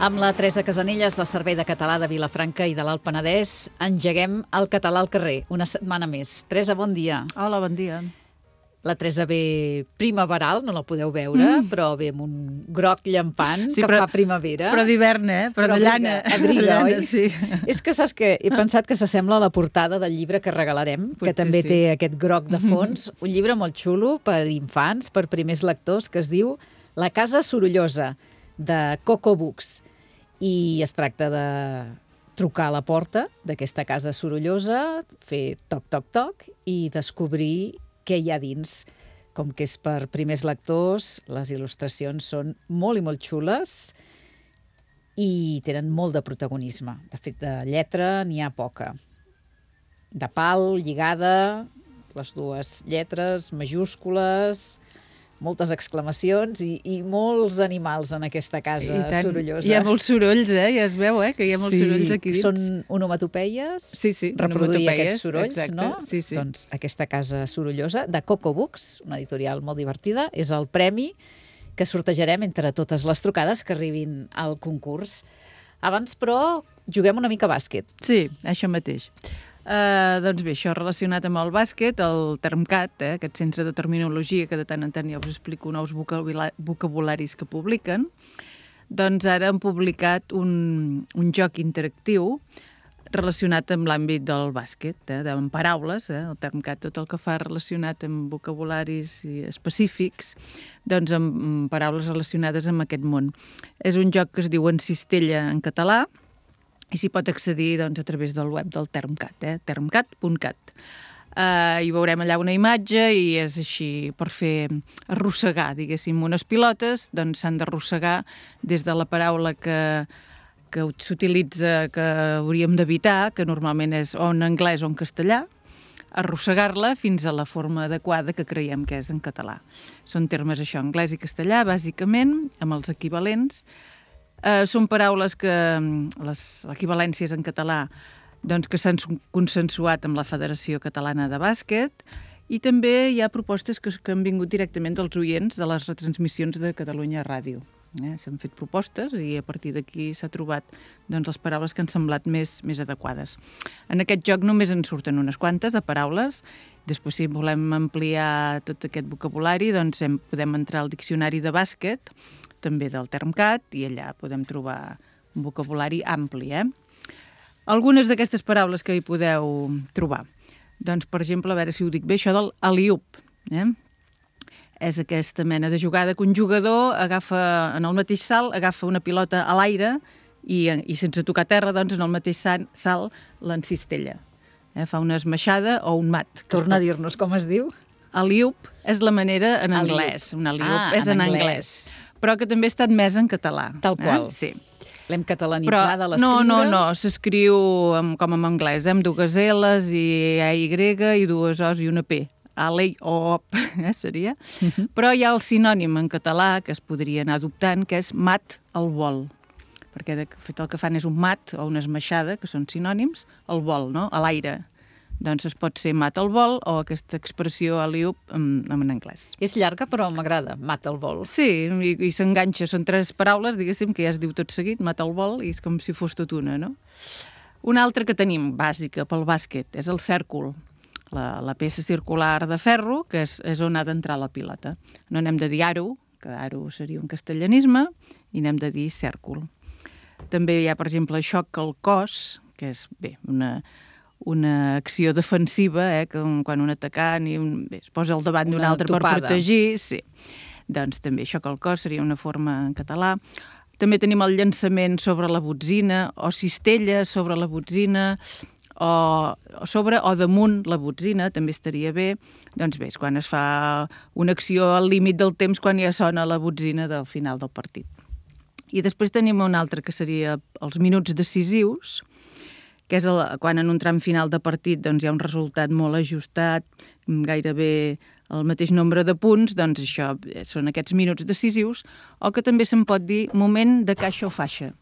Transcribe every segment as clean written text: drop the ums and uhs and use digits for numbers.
Amb la Teresa Casanellas, del Servei de Català de Vilafranca i de l'Alt Penedès, engeguem el català al carrer, una setmana més. Teresa, bon dia. Hola, bon dia. La Teresa ve primaveral, no la podeu veure, però ve amb un groc llampant que fa primavera. Però d'hivern, Però de llana. Abriga, oi? Sí. És que saps què? He pensat que s'assembla a la portada del llibre que regalarem, que també té aquest groc de fons. Un llibre molt xulo per infants, per primers lectors, que es diu La casa sorollosa, de Coco Books. I es tracta de trucar a la porta d'aquesta casa sorollosa, fer toc, toc, toc, i descobrir què hi ha dins. Com que és per primers lectors, les il·lustracions són molt i molt xules i tenen molt de protagonisme. De fet, de lletra n'hi ha poca. De pal, lligada, les dues lletres, majúscules, moltes exclamacions i molts animals en aquesta casa sorollosa. Hi ha molts sorolls, ja es veu, que hi ha molts sorolls aquí dins. Són onomatopeies, reproduir aquests sorolls, exacte, no? Sí. Doncs aquesta casa sorollosa de Coco Books, una editorial molt divertida, és el premi que sortejarem entre totes les trucades que arribin al concurs. Abans, però, juguem una mica a bàsquet. Sí, això mateix. Doncs bé, això relacionat amb el bàsquet, el Termcat, aquest centre de terminologia que de tant en tant ja us explico nous vocabularis que publiquen, doncs ara han publicat un joc interactiu relacionat amb l'àmbit del bàsquet, amb paraules, el Termcat, tot el que fa relacionat amb vocabularis específics, doncs amb paraules relacionades amb aquest món. És un joc que es diu En Cistella en català, i s'hi pot accedir doncs, a través del web del Termcat, termcat.cat. Hi veurem allà una imatge i és així per fer arrossegar, diguéssim, unes pilotes, doncs s'han d'arrossegar des de la paraula que s'utilitza, que hauríem d'evitar, que normalment és o en anglès o en castellà, arrossegar-la fins a la forma adequada que creiem que és en català. Són termes això, anglès i castellà, bàsicament, amb els equivalents. Són paraules que les equivalències en català doncs, que s'han consensuat amb la Federació Catalana de Bàsquet i també hi ha propostes que han vingut directament dels oients de les retransmissions de Catalunya Ràdio. S'han fet propostes i a partir d'aquí s'ha trobat doncs, les paraules que han semblat més adequades. En aquest joc només en surten unes quantes de paraules. Després, si volem ampliar tot aquest vocabulari, doncs podem entrar al diccionari de bàsquet, també del Termcat, i allà podem trobar un vocabulari ampli. Algunes d'aquestes paraules que hi podeu trobar. Doncs, per exemple, a veure si ho dic bé, això del alley-oop. És aquesta mena de jugada que un jugador agafa en el mateix salt, agafa una pilota a l'aire i sense tocar terra, doncs, en el mateix salt l'encistella. Fa una esmaixada o un mat. Torna a dir-nos com es diu. Alley-oop és la manera en anglès. Un alley-oop és en anglès. Però que també està admès en català. Tal qual. Sí. L'hem catalanitzada a l'escriure? No, s'escriu com en anglès, amb dues L's i AY i dues O's i una P. Alley-oop, seria. Però hi ha el sinònim en català que es podria anar adoptant, que és mat al vol. Perquè de fet el que fan és un mat o una esmaixada, que són sinònims, al vol, no? A l'aire. Doncs es pot ser mat al vol o aquesta expressió alley-oop en anglès. És llarga, però m'agrada, mat al vol. Sí, i s'enganxa. Són tres paraules, diguéssim, que ja es diu tot seguit, mat al vol, i és com si fos tot una, no? Una altra que tenim, bàsica, pel bàsquet, és el cèrcol. La peça circular de ferro, que és on ha d'entrar la pilota. No n'hem de dir aro, que aro seria un castellanisme, i n'hem de dir cèrcol. També hi ha, per exemple, xoc al cos, que és, bé, una acció defensiva, que quan un atacant es posa al davant d'un altre per protegir. Sí. Doncs també xoc al cos seria una forma en català. També tenim el llançament sobre la botzina, o cistella sobre la botzina, o sobre o damunt la botzina, també estaria bé. Doncs bé, és quan es fa una acció al límit del temps, quan ja sona la botzina del final del partit. I després tenim un altre que seria els minuts decisius, que és quan en un tram final de partit doncs, hi ha un resultat molt ajustat, gairebé el mateix nombre de punts, doncs això són aquests minuts decisius, o que també se'n pot dir moment de caixa o faixa.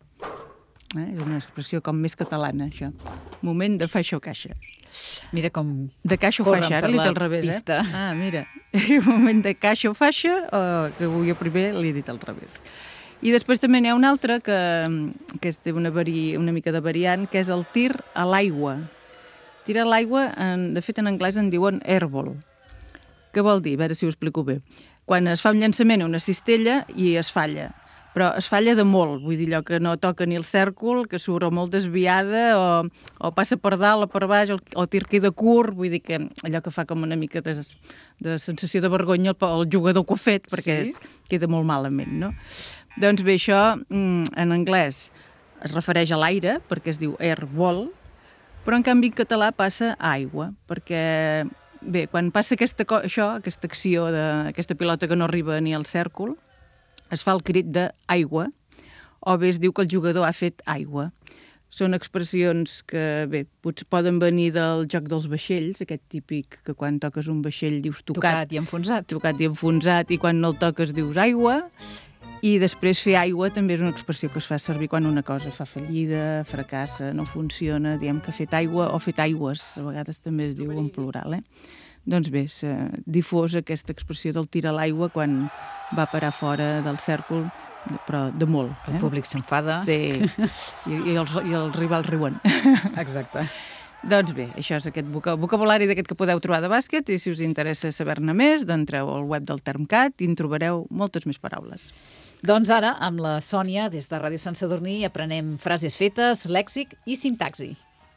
És una expressió com més catalana, això. Moment de faixa o caixa. Mira com de caixa o faixa, ara l'he dit al revés. Pista. Moment de caixa o faixa, que avui primer l'he dit al revés. I després també n'hi ha un altre que té una mica de variant, que és el tir a l'aigua. Tir a l'aigua, de fet en anglès en diuen airball. Què vol dir? A veure si ho explico bé. Quan es fa un llançament a una cistella i es falla, però es falla de molt, vull dir, allò que no toca ni el cèrcol, que surt molt desviada o passa per dalt o per baix, o tir queda curt, vull dir que allò que fa com una mica de sensació de vergonya el jugador que ho ha fet, perquè queda molt malament, no? Doncs bé, això en anglès es refereix a l'aire, perquè es diu airball, però en canvi en català passa a aigua, perquè, bé, quan passa aquesta acció d'aquesta pilota que no arriba ni al cèrcol, es fa el crit d'aigua, o bé es diu que el jugador ha fet aigua. Són expressions que, bé, potser poden venir del joc dels vaixells, aquest típic que quan toques un vaixell dius tocat i enfonsat. Tocat i enfonsat, i quan no el toques dius aigua. I després fer aigua també és una expressió que es fa servir quan una cosa fa fallida, fracassa, no funciona, diem que ha fet aigua o fet aigües, a vegades també es diu en plural, Doncs bé, s'ha difós aquesta expressió del tir a l'aigua quan va parar fora del cèrcol, però de molt. El públic s'enfada. Sí, i els rivals riuen. Exacte. Doncs bé, això és aquest vocabulari d'aquest que podeu trobar de bàsquet, i si us interessa saber-ne més, entreu al web del Termcat i en trobareu moltes més paraules. Doncs ara, amb la Sònia, des de Ràdio Sant Sadurní, aprenem frases fetes, lèxic i sintaxi.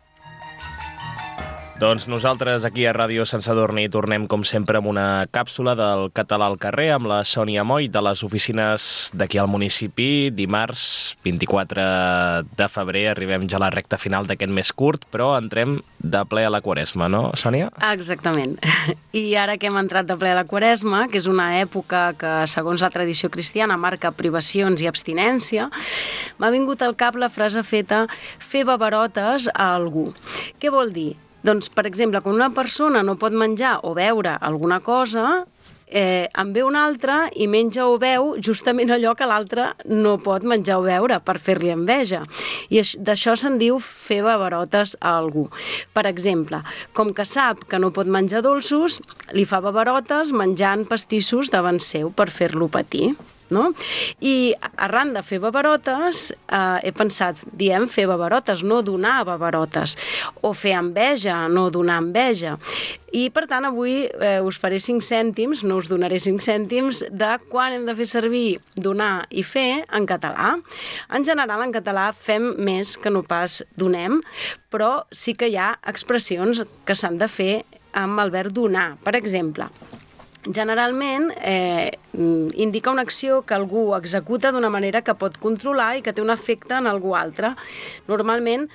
Doncs nosaltres aquí a Ràdio Sant Sadurní tornem com sempre amb una càpsula del català al carrer amb la Sònia Moll de les oficines d'aquí al municipi. Dimarts 24 de febrer arribem ja a la recta final d'aquest mes curt, però entrem de ple a la Quaresma, no, Sònia? Exactament. I ara que hem entrat de ple a la Quaresma, que és una època que, segons la tradició cristiana, marca privacions i abstinència, m'ha vingut al cap la frase feta fer babarotes a algú. Què vol dir? Doncs, per exemple, quan una persona no pot menjar o beure alguna cosa, en ve una altra i menja o beu justament allò que l'altre no pot menjar o beure per fer-li enveja. I d'això se'n diu fer babarotes a algú. Per exemple, com que sap que no pot menjar dolços, li fa babarotes menjant pastissos davant seu per fer-lo patir. No? I arran de fer babarotes he pensat, diem fer babarotes, no donar babarotes, o fer enveja, no donar enveja. I per tant avui us faré 5 cèntims, no us donaré 5 cèntims, de quan hem de fer servir donar i fer en català. En general en català fem més que no pas donem, però sí que hi ha expressions que s'han de fer amb el verb donar. Per exemple, generalment indica una acció que algú executa d'una manera que pot controlar i que té un efecte en algú altre. Normalment,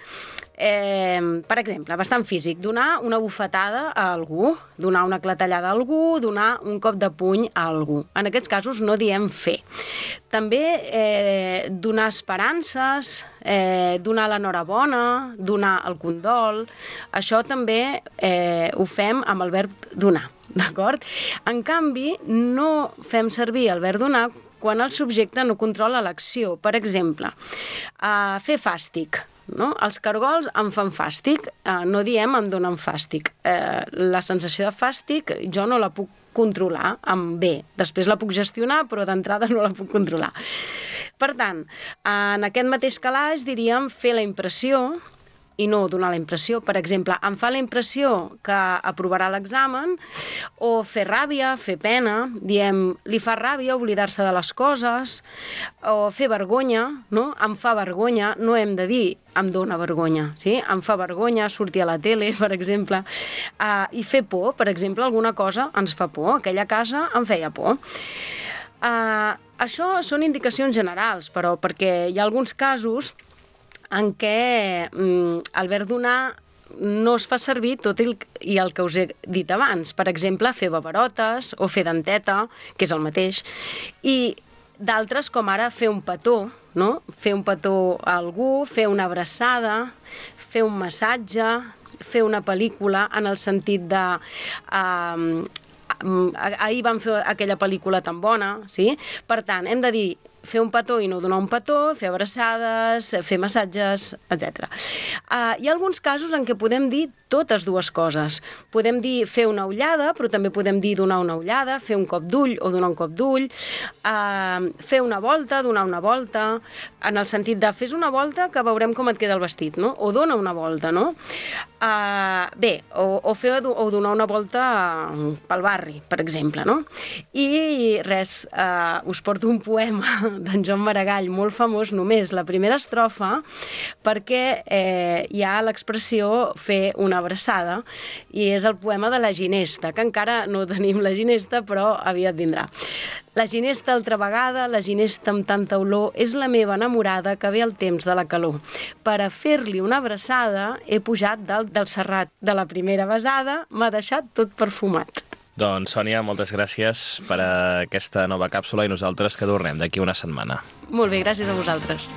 per exemple, bastant físic, donar una bufetada a algú, donar una clatellada a algú, donar un cop de puny a algú. En aquests casos no diem fer. També donar esperances, donar l'enhorabona, donar el condol, això també ho fem amb el verb donar. D'acord? En canvi, no fem servir el verb donar quan el subjecte no controla l'acció. Per exemple, fer fàstic. No? Els cargols em fan fàstic, no diem em donen fàstic. La sensació de fàstic jo no la puc controlar amb bé. Després la puc gestionar, però d'entrada no la puc controlar. Per tant, en aquest mateix calaix diríem fer la impressió i no donar la impressió. Per exemple, em fa la impressió que aprovarà l'examen, o fer ràbia, fer pena, diem, li fa ràbia oblidar-se de les coses, o fer vergonya, no? Em fa vergonya, no hem de dir em dóna vergonya, sí? Em fa vergonya sortir a la tele, per exemple, i fer por, per exemple, alguna cosa ens fa por, aquella casa em feia por. Això són indicacions generals, però perquè hi ha alguns casos en què el verb donar no es fa servir tot el que us he dit abans. Per exemple, fer babarotes o fer denteta, que és el mateix, i d'altres com ara fer un petó, no? Fer un petó a algú, fer una abraçada, fer un massatge, fer una pel·lícula en el sentit de ahir vam fer aquella pel·lícula tan bona, sí? Per tant, hem de dir fer un petó i no donar un petó, fer abraçades, fer massatges, etc. Hi ha alguns casos en què podem dir totes dues coses. Podem dir fer una ullada, però també podem dir donar una ullada, fer un cop d'ull o donar un cop d'ull, fer una volta, donar una volta, en el sentit de fes una volta que veurem com et queda el vestit, no? O dona una volta, no? O donar una volta pel barri, per exemple, no? I res, us porto un poema d'en Joan Maragall, molt famós, només la primera estrofa, perquè hi ha l'expressió fer una abraçada, i és el poema de la ginesta, que encara no tenim la ginesta, però aviat vindrà. La ginesta altra vegada, la ginesta amb tanta olor, és la meva enamorada que ve el temps de la calor. Per a fer-li una abraçada he pujat dalt del serrat. De la primera besada m'ha deixat tot perfumat. Doncs, Sònia, moltes gràcies per aquesta nova càpsula i nosaltres que tornem d'aquí una setmana. Molt bé, gràcies a vosaltres.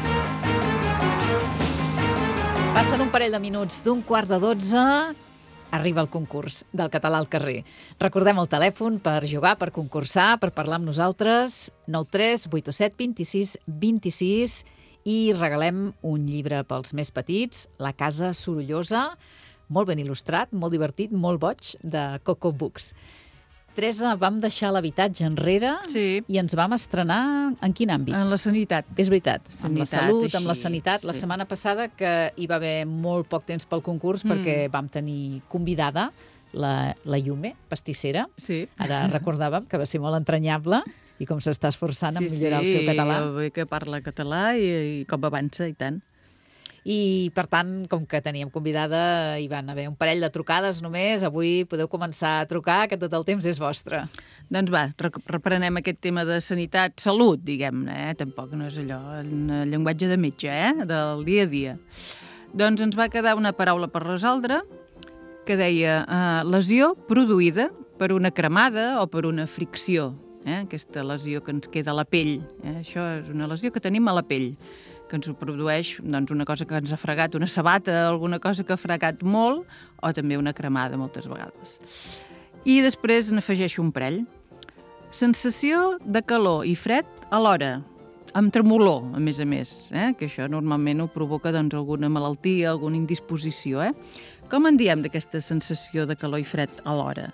Passen un parell de minuts d'11:15, arriba el concurs del català al carrer. Recordem el telèfon per jugar, per concursar, per parlar amb nosaltres, 93 827 26 26, i regalem un llibre pels més petits, La casa sorollosa, molt ben il·lustrat, molt divertit, molt boig, de Coco Books. Teresa, vam deixar l'habitatge enrere i ens vam estrenar en quin àmbit? En la sanitat. És veritat, amb la salut, així, amb la sanitat. La setmana passada, que hi va haver molt poc temps pel concurs, perquè vam tenir convidada la Yume, pastissera. Sí. Ara recordàvem que va ser molt entranyable i com s'està esforçant a millorar el seu català. Sí, que parla català i com avança, i tant. I, per tant, com que teníem convidada, hi van haver un parell de trucades només. Avui podeu començar a trucar, que tot el temps és vostre. Doncs va, reprenem aquest tema de sanitat, salut, diguem-ne, tampoc no és allò, en llenguatge de metge, del dia a dia. Doncs ens va quedar una paraula per resoldre, que deia lesió produïda per una cremada o per una fricció. Aquesta lesió que ens queda a la pell. Això és una lesió que tenim a la pell, que ens ho produeix una cosa que ens ha fregat, una sabata, alguna cosa que ha fregat molt, o també una cremada moltes vegades. I després n'afegeixo un parell. Sensació de calor i fred alhora, amb tremolor, a més, que això normalment ho provoca alguna malaltia, alguna indisposició. Com en diem d'aquesta sensació de calor i fred alhora?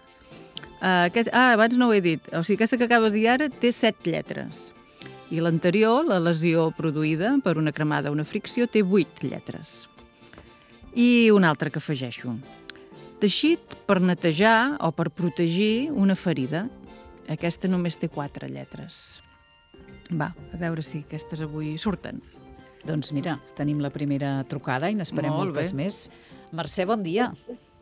Abans no ho he dit. O sigui, aquesta que acabo de dir ara té 7 lletres. I l'anterior, la lesió produïda per una cremada o una fricció, té 8 lletres. I una altra que afegeixo. Teixit per netejar o per protegir una ferida. Aquesta només té 4 lletres. Va, a veure si aquestes avui surten. Doncs mira, tenim la primera trucada i n'esperem moltes més. Mercè, bon dia.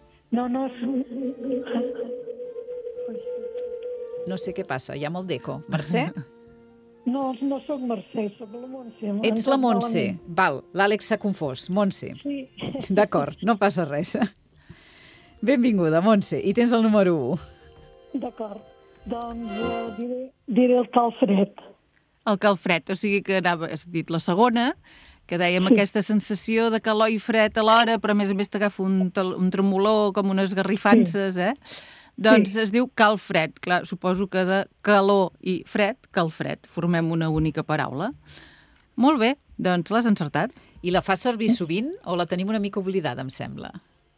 No sé què passa, hi ha molt d'eco. Mercè? No soc Mercè, soc la Montse. Ets la Montse. Val, l'Àlex s'ha confós. Montse. Sí. D'acord, no passa res. Benvinguda, Montse. I tens el número 1. D'acord. Doncs diré el calfred. El calfred, o sigui que has dit la segona, que dèiem aquesta sensació de calor i fred alhora, però a més t'agafa un tremolor com unes garrifances, Doncs es diu calfred. Clar, suposo que de calor i fred, calfred. Formem una única paraula. Molt bé, doncs l'has encertat. I la fas servir sovint o la tenim una mica oblidada, em sembla?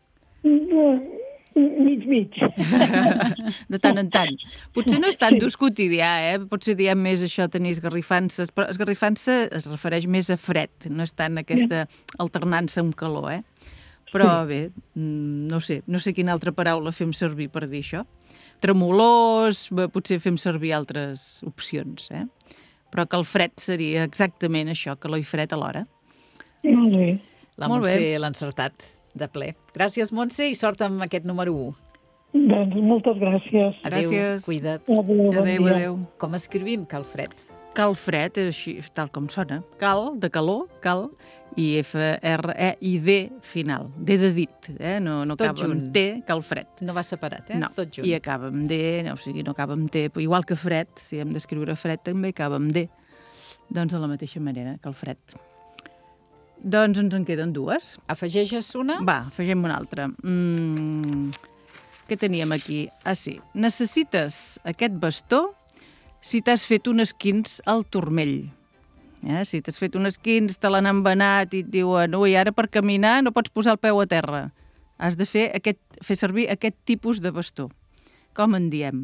Mig. De tant en tant. Potser no és tan d'ús quotidià, Potser diem més això, tenir esgarrifances, però esgarrifança es refereix més a fred, no és tant aquesta alternança amb calor, Però bé, no sé quina altra paraula fem servir per dir això. Tremolors, potser fem servir altres opcions, Però que el fred seria exactament això, calor i fred alhora. Molt bé. La Montse l'ha encertat de ple. Gràcies, Montse, i sort amb aquest número 1. Doncs moltes gràcies. Adéu, Gràcies. Cuida't. Adéu. Com escrivim calfred? Calfred, així, tal com sona. Cal, de calor, cal, i F-R-E-I-D final. D de dit, no acaba amb T, calfred. No va separat, No, tot junt. i acaba amb D, o sigui, no acaba amb T, igual que fred, si hem d'escriure fred també acaba amb D. Doncs de la mateixa manera, calfred. Doncs ens en queden 2. Afegeixes una? Va, afegim una altra. Què teníem aquí? Sí. Necessites aquest bastó si t'has fet un esquins al turmell. Si t'has fet un esquins, te l'han embenat i et diuen ui, ara per caminar no pots posar el peu a terra. Has de fer servir aquest tipus de bastó. Com en diem?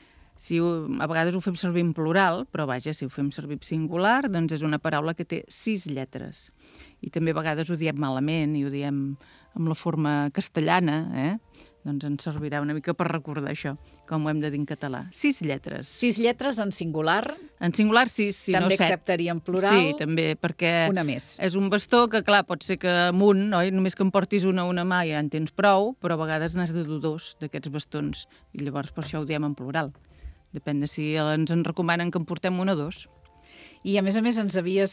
A vegades ho fem servir en plural, però vaja, si ho fem servir en singular, doncs és una paraula que té 6 lletres. I també a vegades ho diem malament i ho diem amb la forma castellana, doncs ens servirà una mica per recordar això, com ho hem de dir en català. 6 lletres. 6 lletres en singular. En singular 6, si no 7. També acceptaria en plural. Sí, també, perquè una més. És un bastó que, clar, pot ser que amunt, oi? Només que em portis una mà ja en tens prou, però a vegades n'has de dur 2 d'aquests bastons, i llavors per això ho diem en plural. Depèn de si ens en recomanen que en portem 1 o 2. I, a més, ens havies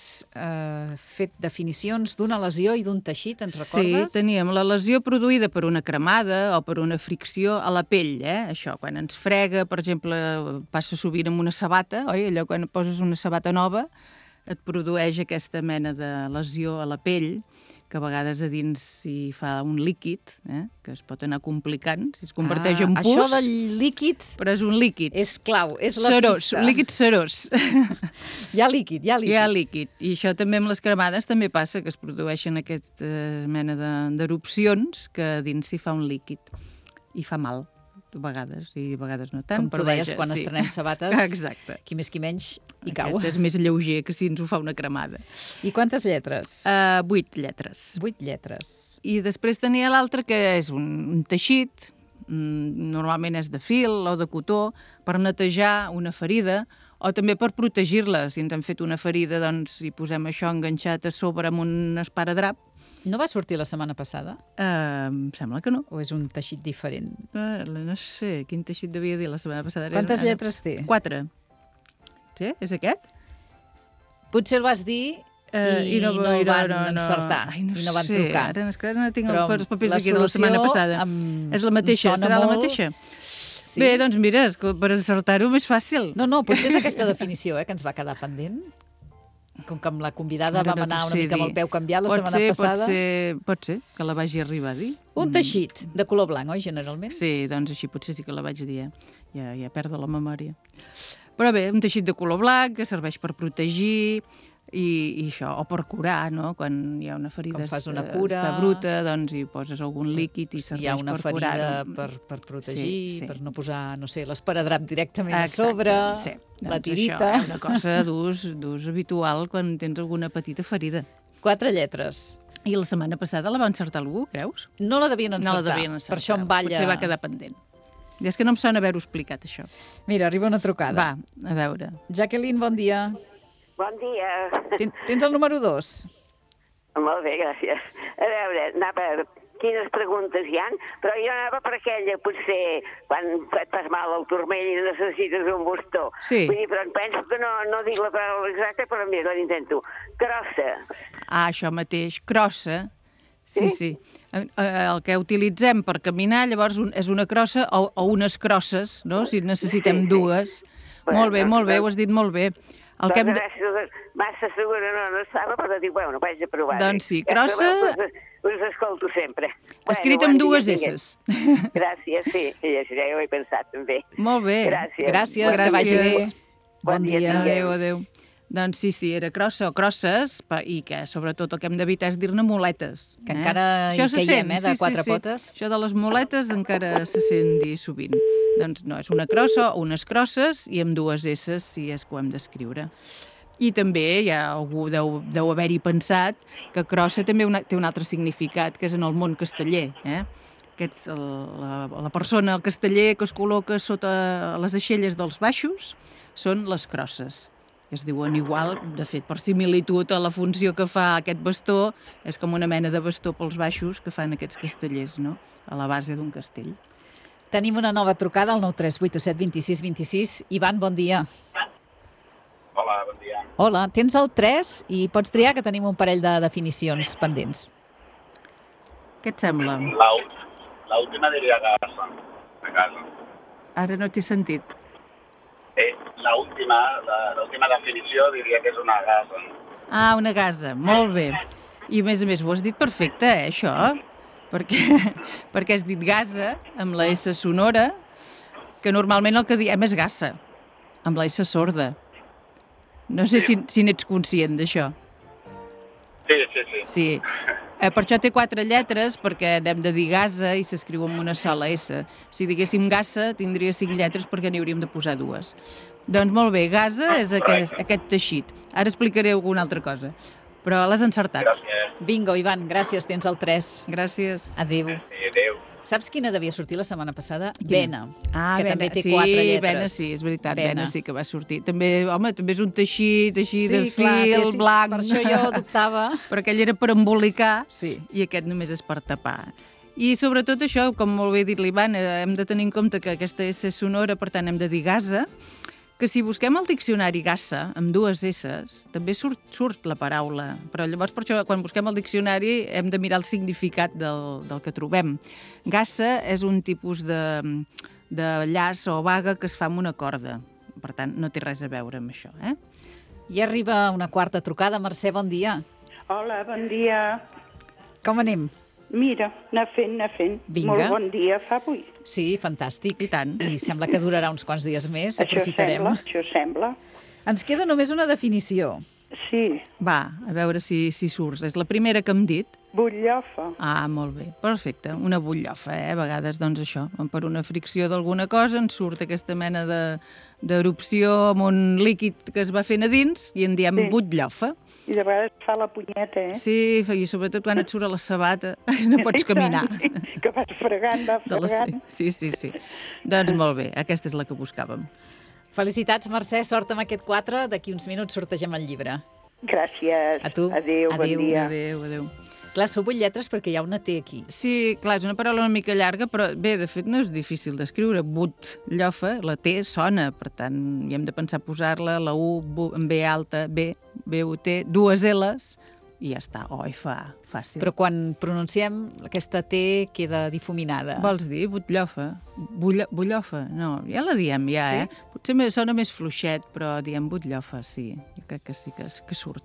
fet definicions d'una lesió i d'un teixit, ens recordes? Sí, teníem la lesió produïda per una cremada o per una fricció a la pell, Això, quan ens frega, per exemple, passa sovint amb una sabata, oi? Allò quan poses una sabata nova et produeix aquesta mena de lesió a la pell, que a vegades a dins s'hi fa un líquid, que es pot anar complicant, si es converteix en pus. Això del líquid... Però és un líquid. És clau, és la pista. Un líquid serós. Hi ha líquid. Hi ha líquid. I això també amb les cremades també passa, que es produeixen aquesta mena d'erupcions que a dins s'hi fa un líquid. I fa mal, a vegades, i a vegades no tant. Com tu deies, quan estrenem sabates, exacte. Qui més qui menys hi cau. Aquest és més lleuger que si ens ho fa una cremada. I quantes lletres? 8 lletres. 8 lletres. I després tenia l'altre, que és un teixit, normalment és de fil o de cotó, per netejar una ferida, o també per protegir-la. Si ens han fet una ferida, doncs hi posem això enganxat a sobre amb un esparadrap. No va sortir la setmana passada? Em sembla que no. O és un teixit diferent? No sé, quin teixit devia dir la setmana passada. Quantes lletres té? 4. Sí? És aquest? Potser el vas dir i no el van encertar. I no van trucar. Ara no tinc els papers aquí de la setmana passada. És la mateixa? Serà la mateixa? Sí. Bé, doncs mira, per encertar-ho més fàcil. No, potser és aquesta definició que ens va quedar pendent. Com que amb la convidada vam anar una mica amb el peu canviat la setmana passada. Pot ser que la vagi arribar a dir. Un teixit de color blanc, oi, generalment? Sí, doncs així potser sí que la vaig dir. Ja perdo la memòria. Però bé, un teixit de color blanc que serveix per protegir i això, o per curar, no? Quan hi ha una ferida com fas una cura, està bruta, doncs hi poses algun líquid i serveix per curar-ho. Hi ha una ferida per protegir, per no posar, no sé, l'esparadrap directament a sobre, la tirita. Això és una cosa d'ús habitual quan tens alguna petita ferida. 4 lletres. I la setmana passada la va encertar algú, creus? No la devien encertar, per això em balla. Potser va quedar pendent. I és que no em sona haver-ho explicat, això. Mira, arriba una trucada. Va, a veure. Jacqueline, bon dia. Bon dia. Tens el número 2. Molt bé, gràcies. A veure, anava quines preguntes hi han, però jo anava per aquella, potser, quan et fas mal al turmell i necessites un bastó. Sí. Vull dir, però penso que no dic la paraula exacta, però mira, l'intento. Crossa. Això mateix, crossa. Sí. El que utilitzem per caminar, llavors, és una crossa o unes crosses, no? Si necessitem dues. Molt bé, ho has dit molt bé. Massa segura no estava, però dic, bueno, vaig a provar. Doncs sí, crossa... Us escolto sempre. Escrit amb 2 esses. Gràcies, sí, això ja ho he pensat també. Molt bé. Gràcies, que vagi bé. Bon dia. Adéu. Doncs sí, era crossa o crosses, i que sobretot el que hem d'evitar és dir-ne muletes. Que encara hi caiem, de 4 potes. Això de les muletes encara se sent dir sovint. Doncs no, és una crossa o unes crosses i amb 2 esses, si és que ho hem d'escriure. I també algú deu haver-hi pensat que crossa també té un altre significat, que és en el món casteller. La persona, el casteller que es col·loca sota les aixelles dels baixos són les crosses. Es diuen igual, de fet, per similitud a la funció que fa aquest bastó, és com una mena de bastó pels baixos que fan aquests castellers, no? A la base d'un castell. Tenim una nova trucada al 938 26 26. Ivan, bon dia. Hola, bon dia. Hola, tens el 3 i pots triar que tenim un parell de definicions pendents. Què et sembla? L'última diria casa. A casa. Ara no t'he sentit. L'última definició diria que és una gasa. Ah, una gasa, molt bé. I a més, ho has dit perfecte, això? Perquè has dit gasa, amb la S sonora, que normalment el que diem és gassa. amb la S sorda. No sé si n'ets conscient d'això. Sí. Sí. Per això té 4 lletres, perquè n'hem de dir gasa i s'escriu amb una sola S. Si diguéssim gassa, tindria 5 lletres perquè n'hi hauríem de posar 2. Doncs molt bé, gasa és aquest teixit. Ara explicaré alguna altra cosa, però l'has encertat. Gràcies. Bingo, Ivan, gràcies, tens el 3. Gràcies. Adéu. Sí, adéu. Saps quina devia sortir la setmana passada? Vena, que Vena, també té 4 lletres. Vena, sí, és veritat, Vena sí que va sortir. També, home, també és un teixit així de clar, fil, sí, blanc. Per això jo dubtava. Però aquell era per embolicar Sí. i aquest només és per tapar. I sobretot això, com molt bé ha dit l'Ivan, hem de tenir en compte que aquesta S és sonora, per tant hem de dir gasa, que si busquem al diccionari gassa, amb 2 S's, també surt la paraula. Però llavors, per això, quan busquem al diccionari, hem de mirar el significat del que trobem. Gassa és un tipus de llaç o baga que es fa amb una corda. Per tant, no té res a veure amb això, eh? I arriba una quarta trucada. Mercè, bon dia. Hola, bon dia. Com anem? Mira, anar fent. Vinga. Molt bon dia fa avui. Sí, fantàstic. I tant. I sembla que durarà uns quants dies més. Aprofitarem. Això sembla. Ens queda només una definició. Sí, Va, a veure si surts. És la primera que hem dit. butllofa. Ah, molt bé, perfecte. Una butllofa, A vegades, doncs, això, per una fricció d'alguna cosa ens surt aquesta mena d'erupció amb un líquid que es va fent a dins i en diem Sí. butllofa. I de vegades fa la punyeta, eh? Sí, i sobretot quan et surt a la sabata no pots caminar. Que vas fregant, Sí. Doncs molt bé, aquesta és la que buscàvem. Felicitats, Mercè, sort amb aquest 4. D'aquí uns minuts sortegem el llibre. Gràcies. A tu. Adéu, bon dia. Adéu. Clar, són 8 lletres perquè hi ha una T aquí. Sí, clar, és una paraula una mica llarga, però bé, de fet no és difícil d'escriure. Butllofa, la T sona, per tant, hi hem de pensar posar-la, la U amb B alta, B, B-U-T, 2 L's, i ja està, O, F, A, fàcil. Però quan pronunciem, aquesta T queda difuminada. Vols dir butllofa? Butllofa? No, ja la diem, ja, Sí? Potser sona més fluixet, però diem butllofa, sí. Jo crec que sí que surt,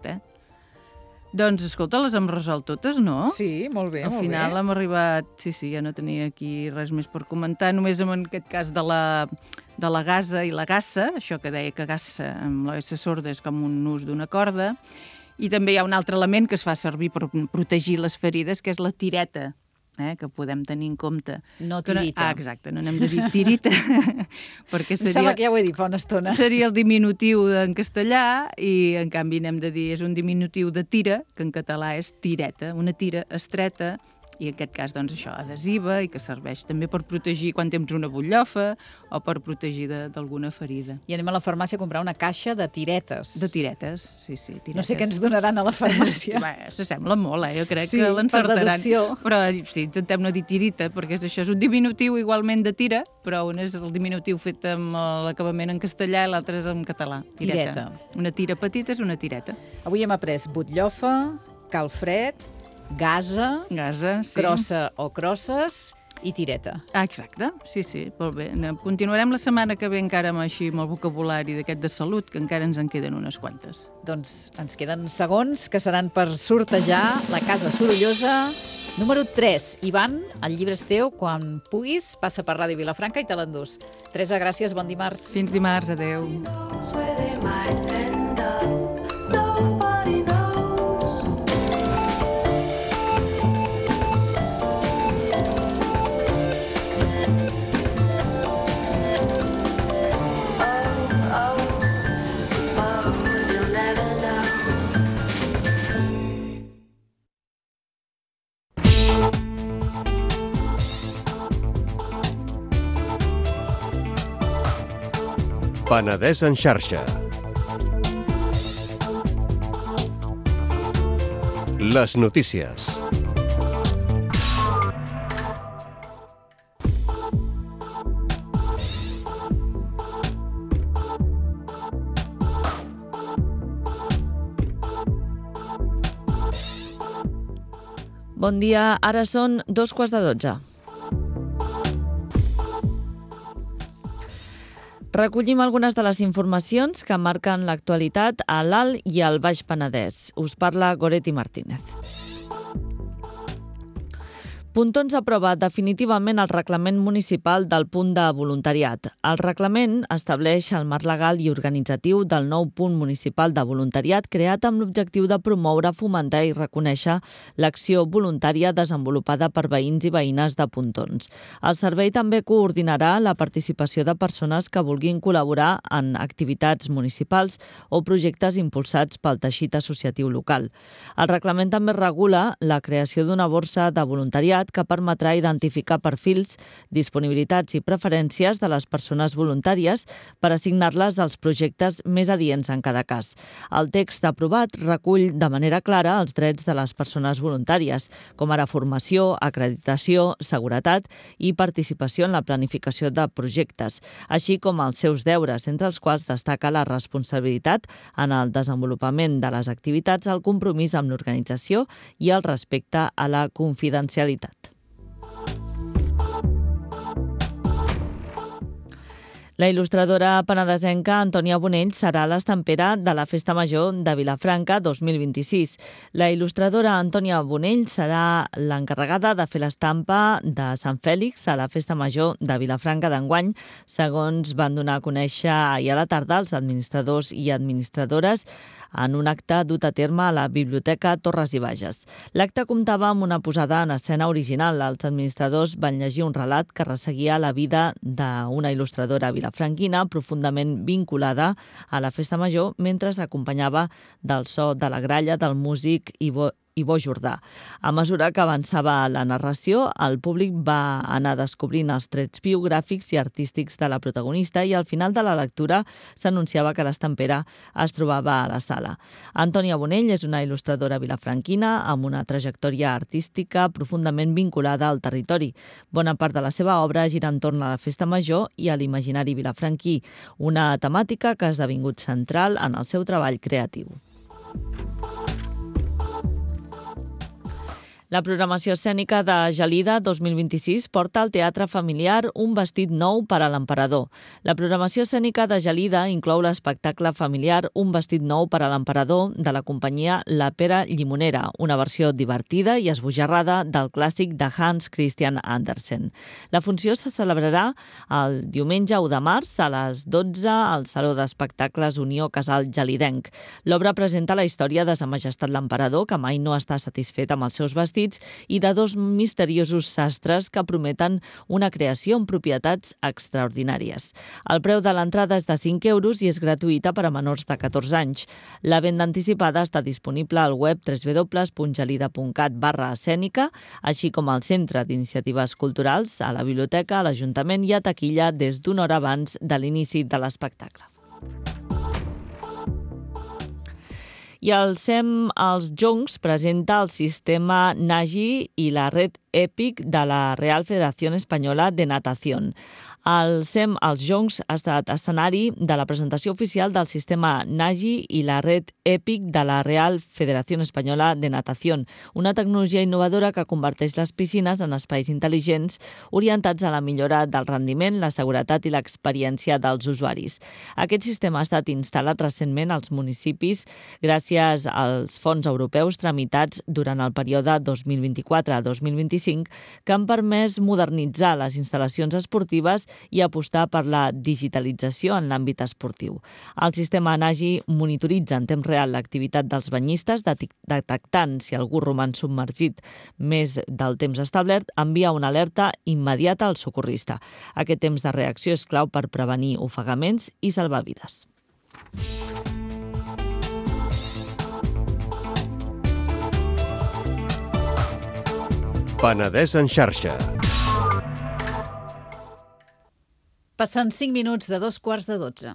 Doncs, escolta, les hem resolt totes, no? Sí, molt bé, Al final hem arribat... Sí, ja no tenia aquí res més per comentar, només en aquest cas de la gasa i la gassa, això que deia que gassa amb la S sorda és com un nus d'una corda, i també hi ha un altre element que es fa servir per protegir les ferides, que és la tireta, que podem tenir en compte. No tirita. Exacte, no n'hem de dir tirita, perquè Em sembla que ja ho he dit fa una estona. seria el diminutiu en castellà i, en canvi, n'hem de dir és un diminutiu de tira, que en català és tireta, una tira estreta, i en aquest cas, doncs, això, adhesiva, i que serveix també per protegir quan tens una butllofa o per protegir d'alguna ferida. I anem a la farmàcia a comprar una caixa de tiretes. De tiretes, sí, tiretes. No sé què ens donaran a la farmàcia. S'assembla molt, jo crec Sí, que per l'encertaran. deducció. Però sí, intentem no dir tirita, perquè això és un diminutiu igualment de tira, però un és el diminutiu fet amb l'acabament en castellà i l'altre és en català. Tireta. Una tira petita és una tireta. Avui hem après butllofa, calfred, gasa, Sí. crossa o crosses i tireta. Exacte, sí, molt bé. Continuarem la setmana que ve encara amb el vocabulari d'aquest de salut, que encara ens en queden unes quantes. Doncs ens queden segons que seran per sortejar la Casa Sorollosa número 3. Ivan, el llibre és teu, quan puguis, passa per Ràdio Vilafranca i te l'endús. Teresa, gràcies, bon dimarts. Fins dimarts, adeu. Penedès en xarxa. Les notícies. Bon dia, ara són 2:15. Recollim algunes de les informacions que marquen l'actualitat a l'Alt i al Baix Penedès. Us parla Goretti Martínez. Pontons aprova definitivament el reglament municipal del punt de voluntariat. El reglament estableix el marc legal i organitzatiu del nou punt municipal de voluntariat creat amb l'objectiu de promoure, fomentar i reconèixer l'acció voluntària desenvolupada per veïns i veïnes de Pontons. El servei també coordinarà la participació de persones que vulguin col·laborar en activitats municipals o projectes impulsats pel teixit associatiu local. El reglament també regula la creació d'una borsa de voluntariat que permetrà identificar perfils, disponibilitats i preferències de les persones voluntàries per assignar-les als projectes més adients en cada cas. El text aprovat recull de manera clara els drets de les persones voluntàries, com ara formació, acreditació, seguretat i participació en la planificació de projectes, així com els seus deures, entre els quals destaca la responsabilitat en el desenvolupament de les activitats, el compromís amb l'organització i el respecte a la confidencialitat. La il·lustradora penedesenca Antònia Bonell serà l'estampera de la Festa Major de Vilafranca 2026. La il·lustradora Antònia Bonell serà l'encarregada de fer l'estampa de Sant Fèlix a la Festa Major de Vilafranca d'enguany, segons van donar a conèixer ahir a la tarda els administradors i administradores en un acte dut a terme a la Biblioteca Torres i Bages. L'acte comptava amb una posada en escena original. Els administradors van llegir un relat que resseguia la vida d'una il·lustradora vilafranquina profundament vinculada a la Festa Major, mentre s'acompanyava del so de la gralla del músic Ivo Jordà. A mesura que avançava la narració, el públic va anar descobrint els trets biogràfics i artístics de la protagonista i al final de la lectura s'anunciava que l'estampera es trobava a la sala. Antònia Bonell és una il·lustradora vilafranquina amb una trajectòria artística profundament vinculada al territori. Bona part de la seva obra gira entorn a la Festa Major i a l'imaginari vilafranquí, una temàtica que ha esdevingut central en el seu treball creatiu. La programació escènica de Gelida 2026 porta al Teatre Familiar un vestit nou per a l'emperador. La programació escènica de Gelida inclou l'espectacle familiar Un vestit nou per a l'emperador de la companyia La Pera Llimonera, una versió divertida i esbojarrada del clàssic de Hans Christian Andersen. La funció se celebrarà el diumenge 1 de març a les 12 al Saló d'Espectacles Unió Casal Gelidenc. L'obra presenta la història de Sa Majestat l'Emperador, que mai no està satisfet amb els seus vestits, i de dos misteriosos sastres que prometen una creació amb propietats extraordinàries. El preu de l'entrada és de 5 euros i és gratuïta per a menors de 14 anys. La venda anticipada està disponible al web www.gelida.cat/escènica, així com al Centre d'Iniciatives Culturals, a la biblioteca, a l'Ajuntament i a taquilla des d'una hora abans de l'inici de l'espectacle. I el SEM als Joncs presenta el sistema NAGI i la red EPIC de la Real Federación Española de Natación. El SEM als Joncs ha estat escenari de la presentació oficial del sistema NAGI i la red EPIC de la Real Federación Española de Natación, una tecnologia innovadora que converteix les piscines en espais intel·ligents orientats a la millora del rendiment, la seguretat i l'experiència dels usuaris. Aquest sistema ha estat instal·lat recentment als municipis gràcies als fons europeus tramitats durant el període 2024-2025 que han permès modernitzar les instal·lacions esportives i apostar per la digitalització en l'àmbit esportiu. El sistema NAGI monitoritza en temps real l'activitat dels banyistes, detectant si algú roman submergit més del temps establert, envia una alerta immediata al socorrista. Aquest temps de reacció és clau per prevenir ofegaments i salvar vides. Penedès en xarxa. Passant 5 minuts de 2:15.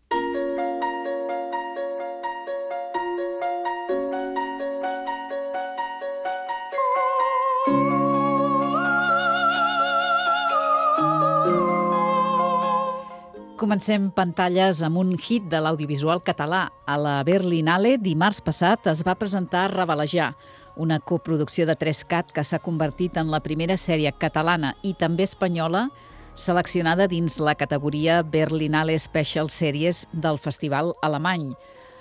Comencem pantalles amb un hit de l'audiovisual català. A la Berlinale, dimarts passat, es va presentar Revelejar, una coproducció de 3CAT que s'ha convertit en la primera sèrie catalana i també espanyola seleccionada dins la categoria Berlinale Special Series del Festival Alemany.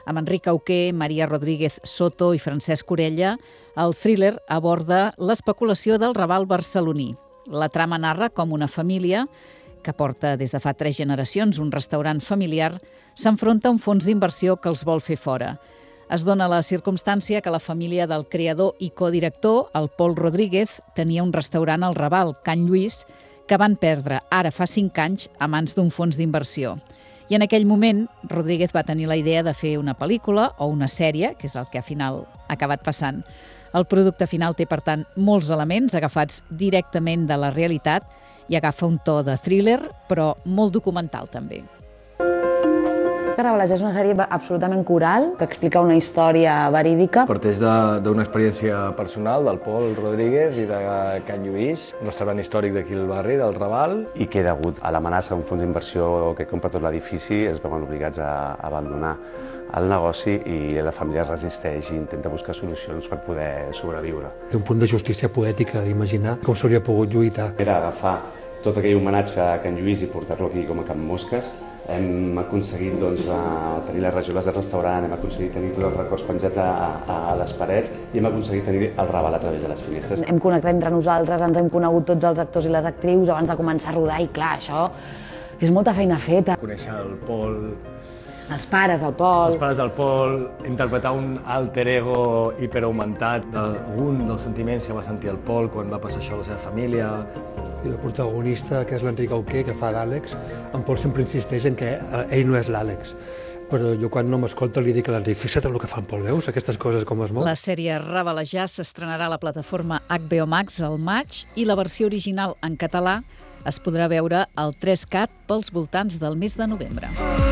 Amb Enric Auqué, Maria Rodríguez Soto i Francesc Orella, el thriller aborda l'especulació del Raval barceloní. La trama narra com una família, que porta des de fa 3 generacions un restaurant familiar, s'enfronta a un fons d'inversió que els vol fer fora. Es dona la circumstància que la família del creador i codirector, el Pol Rodríguez, tenia un restaurant al Raval, Can Lluís, que van perdre ara fa 5 anys a mans d'un fons d'inversió. I en aquell moment, Rodríguez va tenir la idea de fer una pel·lícula o una sèrie, que és el que al final ha acabat passant. El producte final té, per tant, molts elements agafats directament de la realitat i agafa un to de thriller, però molt documental també. Carabalas és una sèrie absolutament coral que explica una història verídica. Parteix d'una experiència personal del Pol Rodríguez i de Can Lluís, un restaurant històric d'aquí al barri, del Raval. I que degut a l'amenaça d'un fons d'inversió que compra tot l'edifici es veuen obligats a abandonar el negoci i la família resisteix i intenta buscar solucions per poder sobreviure. Té un punt de justícia poètica d'imaginar com s'hauria pogut lluitar. Era agafar tot aquell homenatge a Can Lluís i portar-lo aquí com a Can Mosques. Hem aconseguit tenir les rajoles del restaurant, hem aconseguit tenir tots els records penjats a les parets i hem aconseguit tenir el Raval a través de les finestres. Hem connectat entre nosaltres, ens hem conegut tots els actors i les actrius abans de començar a rodar i clar, això és molta feina feta. Conèixer el Pol, els pares del Pol. Els pares del Pol, interpretar un alter ego hiperaugmentat d'algun dels sentiments que va sentir el Pol quan va passar això a la seva família. I el protagonista, que és l'Enric Auqué, que fa d'Àlex, en Pol sempre insisteix en que ell no és l'Àlex. Però jo quan no m'escolta li dic a l'Enric, fixa't en el que fa en Pol, veus aquestes coses com es mou? La sèrie Rabalejar s'estrenarà a la plataforma HBO Max al maig i la versió original en català es podrà veure al 3CAT pels voltants del mes de novembre.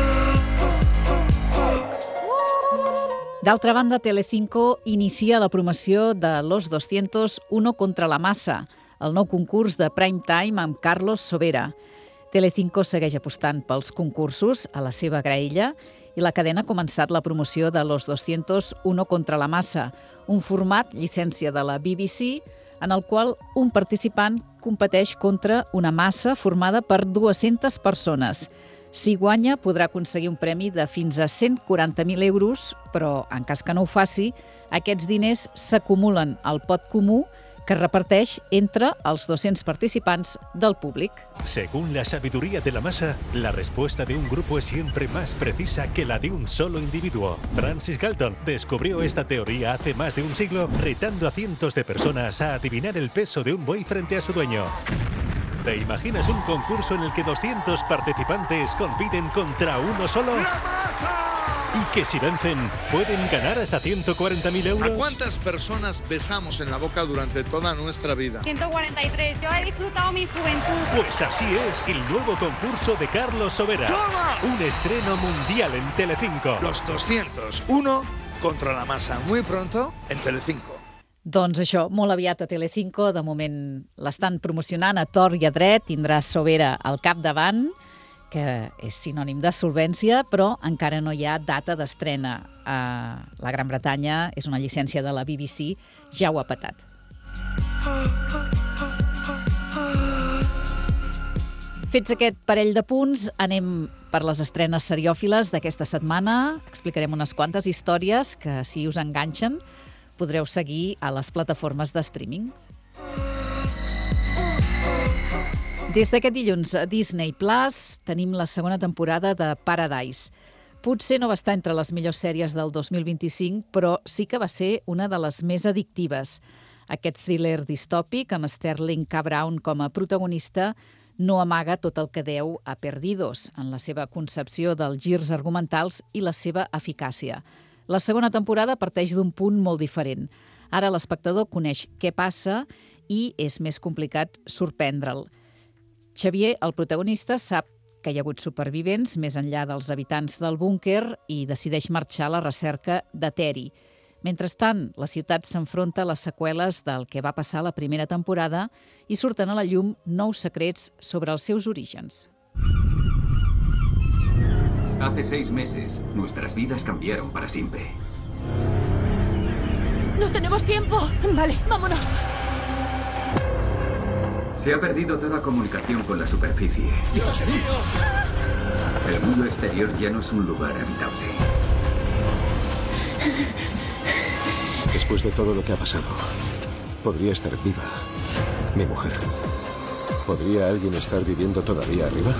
D'altra banda, Telecinco inicia la promoció de Los 200, Uno contra la massa, el nou concurs de prime time amb Carlos Sobera. Telecinco segueix apostant pels concursos a la seva graella i la cadena ha començat la promoció de Los 200, Uno contra la massa, un format llicència de la BBC en el qual un participant competeix contra una massa formada per 200 persones. Si guanya, podrà aconseguir un premi de fins a 140.000 euros, però en cas que no ho faci, aquests diners s'acumulen al pot comú que reparteix entre els 200 participants del públic. Según la sabiduría de la masa, la respuesta de un grupo es siempre más precisa que la de un solo individuo. Francis Galton descubrió esta teoría hace más de un siglo, retando a cientos de personas a adivinar el peso de un buey frente a su dueño. ¿Te imaginas un concurso en el que 200 participantes compiten contra uno solo? Y que si vencen, pueden ganar hasta 140.000 euros. ¿A cuántas personas besamos en la boca durante toda nuestra vida? 143. Yo he disfrutado mi juventud. Pues así es, el nuevo concurso de Carlos Sobera. ¡Toma! Un estreno mundial en Telecinco. Los 200, Uno contra la masa. Muy pronto en Telecinco. Doncs això, molt aviat a Telecinco, de moment l'estan promocionant a tort i a dret, tindrà Sobera al capdavant, que és sinònim de solvència, però encara no hi ha data d'estrena. A la Gran Bretanya és una llicència de la BBC, ja ho ha petat. Fets aquest parell de punts, anem per les estrenes seriòfiles d'aquesta setmana. Explicarem unes quantes històries que, si us enganxen, podreu seguir a les plataformes de streaming. Des d'aquest dilluns a Disney Plus tenim la segona temporada de Paradise. Potser no va estar entre les millors sèries del 2025, però sí que va ser una de les més addictives. Aquest thriller distòpic, amb Sterling K. Brown com a protagonista, no amaga tot el que deu a Perdidos en la seva concepció dels girs argumentals i la seva eficàcia. La segona temporada parteix d'un punt molt diferent. Ara l'espectador coneix què passa i és més complicat sorprendre'l. Xavier, el protagonista, sap que hi ha hagut supervivents més enllà dels habitants del búnquer i decideix marxar a la recerca de Terry. Mentrestant, la ciutat s'enfronta a les seqüeles del que va passar a la primera temporada i surten a la llum nous secrets sobre els seus orígens. Hace 6 meses, nuestras vidas cambiaron para siempre. ¡No tenemos tiempo! Vale, vámonos. Se ha perdido toda comunicación con la superficie. ¡Dios mío! El mundo exterior ya no es un lugar habitable. Después de todo lo que ha pasado, podría estar viva mi mujer. ¿Podría alguien estar viviendo todavía arriba?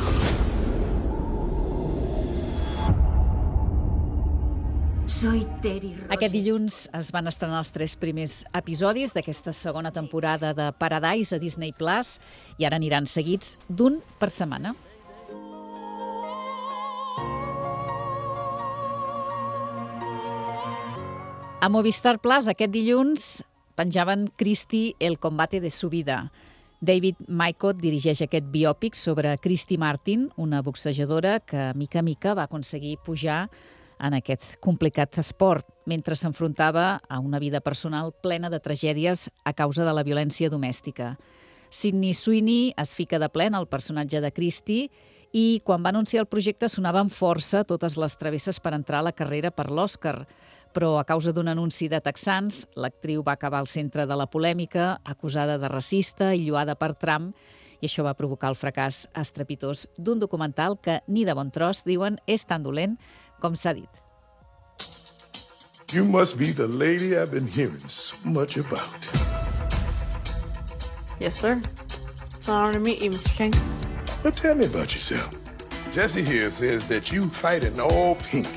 Aquest dilluns es van estrenar els 3 primers episodis d'aquesta segona temporada de Paradise a Disney Plus i ara aniran seguits d'un per setmana. A Movistar Plus aquest dilluns penjaven Christy, el combate de su vida. David Maicot dirigeix aquest biòpic sobre Christy Martin, una boxejadora que, mica a mica, va aconseguir pujar en aquest complicat esport, mentre s'enfrontava a una vida personal plena de tragèdies a causa de la violència domèstica. Sydney Sweeney es fica de ple en el personatge de Christy i quan va anunciar el projecte sonaven força totes les travesses per entrar a la carrera per l'Oscar, però a causa d'un anunci de texans, l'actriu va acabar al centre de la polèmica, acusada de racista i lloada per Trump, i això va provocar el fracàs estrepitós d'un documental que ni de bon tros, diuen, és tan dolent com s'ha dit. You must be the lady I've been hearing so much about. Yes, sir. It's an honor to meet you, Mr. King. Well, tell me about yourself. Jesse here says that you fight in all pink.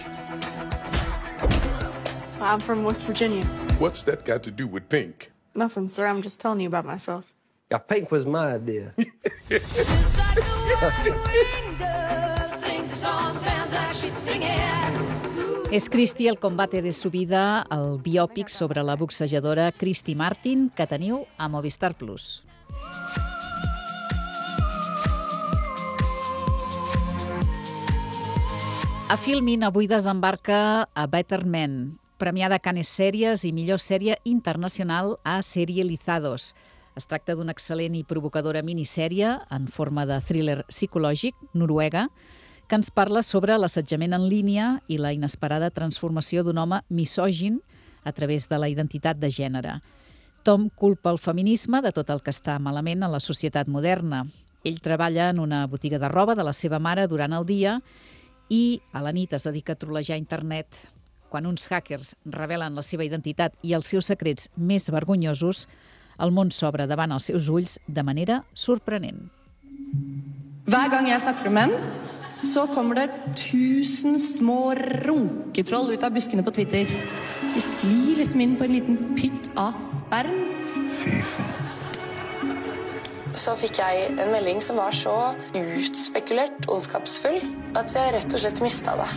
I'm from West Virginia. What's that got to do with pink? Nothing, sir. I'm just telling you about myself. Yeah, pink was my idea. És Christy, el combate de su vida, el biòpic sobre la boxejadora Christy Martin, que teniu a Movistar Plus. A Filmin avui desembarca A Better Man, premiada a Cannes Sèries i millor sèrie internacional a Serializados. Es tracta d'una excel·lent i provocadora minissèrie en forma de thriller psicològic noruega que ens parla sobre l'assetjament en línia i la inesperada transformació d'un home misògin a través de la identitat de gènere. Tom culpa el feminisme de tot el que està malament a la societat moderna. Ell treballa en una botiga de roba de la seva mare durant el dia i a la nit es dedica a trolejar internet. Quan uns hackers revelen la seva identitat i els seus secrets més vergonyosos, el món s'obre davant els seus ulls de manera sorprenent. Hver gang jeg snakker om menn, så kommer det 1000 små runketroll ut av buskene på Twitter. De sklir liksom inn på en liten pytt av sperm. Fy faen. Så fikk jeg en melding som var så utspekulert ondskapsfull at jeg rett og slett mistet det.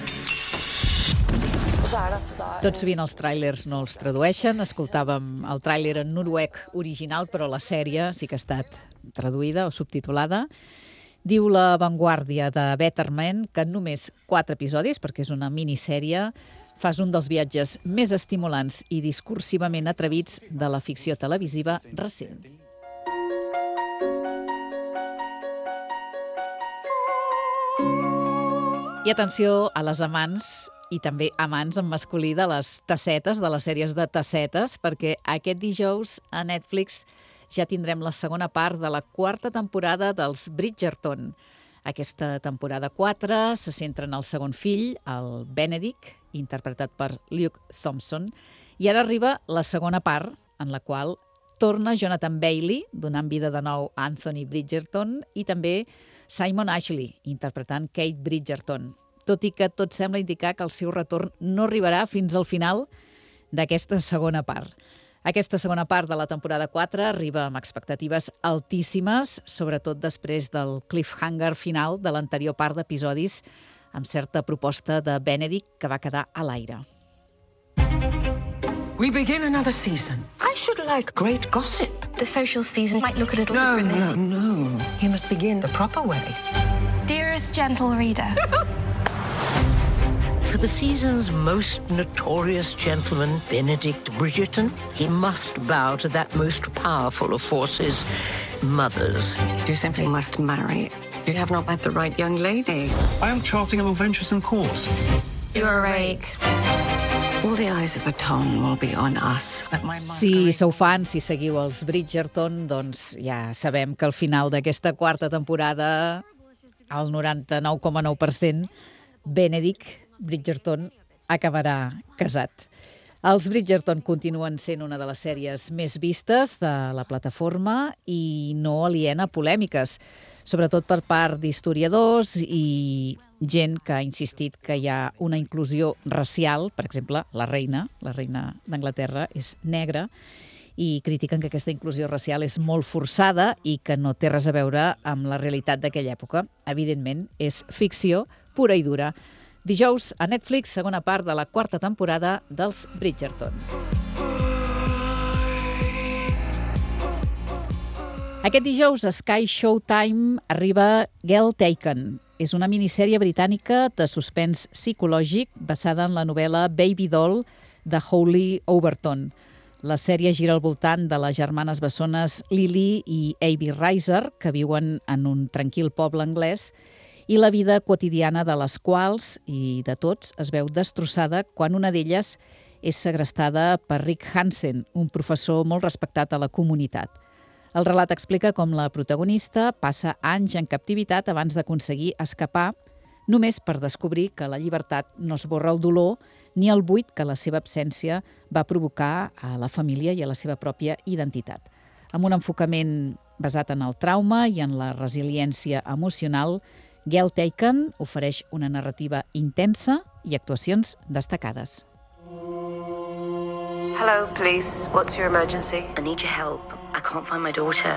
Tot sovint els tràilers no els tradueixen. Escoltàvem el tràiler en noruec original, però la sèrie sí que ha estat traduïda o subtitulada. Diu La Vanguardia de Better Man que en només 4 episodis, perquè és una minissèrie, fas un dels viatges més estimulants i discursivament atrevits de la ficció televisiva recent. I atenció a les amants i també amants en masculí de les tassetes, de les sèries de tassetes, perquè aquest dijous a Netflix ja tindrem la segona part de la 4ª temporada dels Bridgerton. Aquesta temporada 4 se centra en el segon fill, el Benedict, interpretat per Luke Thompson, i ara arriba la segona part, en la qual torna Jonathan Bailey, donant vida de nou a Anthony Bridgerton, i també Simon Ashley, interpretant Kate Bridgerton, tot i que tot sembla indicar que el seu retorn no arribarà fins al final d'aquesta segona part. Aquesta segona part de la temporada 4 arriba amb expectatives altíssimes, sobretot després del cliffhanger final de l'anterior part d'episodis, amb certa proposta de Benedict que va quedar a l'aire. We begin another season. I should like great gossip. The social season might look a little different this year. No. You must begin the proper way. Dearest gentle reader. For the season's most notorious gentleman, Benedict Bridgerton, he must bow to that most powerful of forces, mothers. You simply must marry. You have not met the right young lady. I am charting a more venturesome course. You're a rake. All the eyes of the town will be on us. Si sou fans, si seguiu els Bridgerton, doncs ja sabem que al final d'aquesta 4ª temporada, el 99,9%, Benedict Bridgerton acabarà casat. Els Bridgerton continuen sent una de les sèries més vistes de la plataforma i no aliena a polèmiques, sobretot per part d'historiadors i gent que ha insistit que hi ha una inclusió racial. Per exemple, la reina d'Anglaterra és negra, i critiquen que aquesta inclusió racial és molt forçada i que no té res a veure amb la realitat d'aquella època. Evidentment, és ficció pura i dura. Dijous, a Netflix, segona part de la 4ª temporada dels Bridgerton. Aquest dijous, a Sky Showtime arriba Girl Taken. És una minissèrie britànica de suspens psicològic basada en la novel·la Baby Doll de Holly Overton. La sèrie gira al voltant de les germanes bessones Lily i Abby Reiser, que viuen en un tranquil poble anglès, i la vida quotidiana de les quals, i de tots, es veu destrossada quan una d'elles és segrestada per Rick Hansen, un professor molt respectat a la comunitat. El relat explica com la protagonista passa anys en captivitat abans d'aconseguir escapar, només per descobrir que la llibertat no esborra el dolor ni el buit que la seva absència va provocar a la família i a la seva pròpia identitat. Amb un enfocament basat en el trauma i en la resiliència emocional, Girl Taken ofereix una narrativa intensa i actuacions destacades. Hello, police. What's your emergency? I need your help. I can't find my daughter.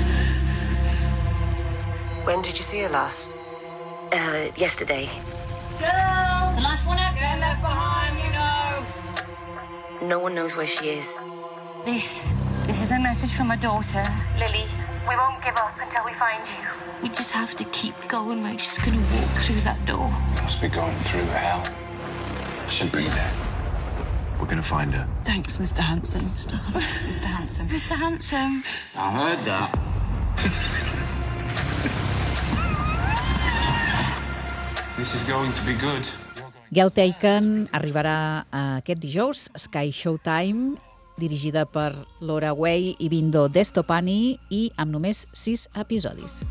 When did you see her last? Yesterday. Girl! The last one out, girl left behind, you know. No one knows where she is. This is a message from my daughter. Lily, we won't give up until we find you. We just have to keep going, like she's gonna walk through that door. Must be going through hell. She'll be there. We're gonna find her. Thanks, Mr. Hanson. Mr. Hanson. Mr. Hanson. I heard that. This is going to be good. Girl Taken arribarà aquest dijous, Sky Showtime, dirigida per Laura Way i Bindo Destopani i amb només 6 episodis.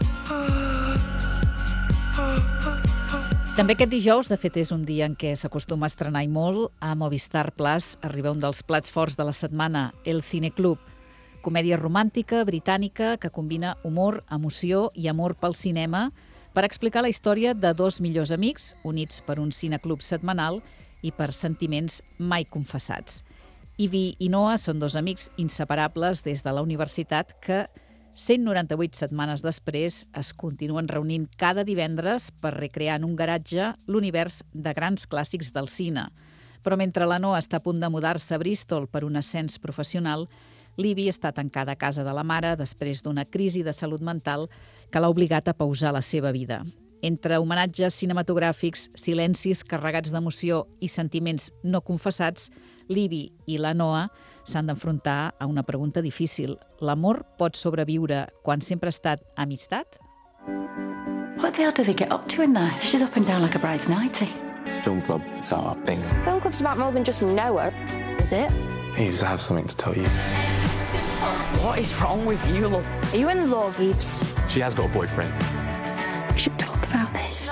També aquest dijous, de fet, és un dia en què s'acostuma a estrenar i molt, a Movistar Plus arriba un dels plats forts de la setmana, El Cine Club, comèdia romàntica britànica que combina humor, emoció i amor pel cinema per explicar la història de 2 millors amics units per un cineclub setmanal i per sentiments mai confessats. Ivy i Noah són 2 amics inseparables des de la universitat que 198 setmanes després es continuen reunint cada divendres per recrear en un garatge l'univers de grans clàssics del cine. Però mentre la Noah està a punt de mudar-se a Bristol per un ascens professional, l'Ivy està tancada a casa de la mare després d'una crisi de salut mental que l'ha obligat a pausar la seva vida. Entre homenatges cinematogràfics, silencis carregats d'emoció i sentiments no confessats, l'Ivy i la Noah s'han d'enfrontar a una pregunta difícil. L'amor pot sobreviure quan sempre ha estat amistat? What the hell do they get up to in there? She's up and down like a bride's nightie. Film club, it's our thing. Film club's about more than just Noah, is it? He used to have something to tell you. What is wrong with you, love? Are you in love, Gibbs? She has got a boyfriend. We should talk about this.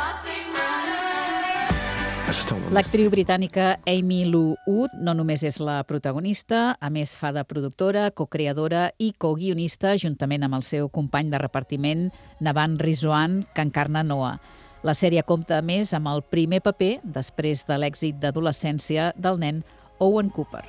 L'actriu britànica Amy Lou Wood no només és la protagonista, a més fa de productora, cocreadora i coguionista juntament amb el seu company de repartiment, Navan Rizwan, que encarna Noah. La sèrie compta, a més, amb el primer paper, després de l'èxit d'adolescència del nen Owen Cooper.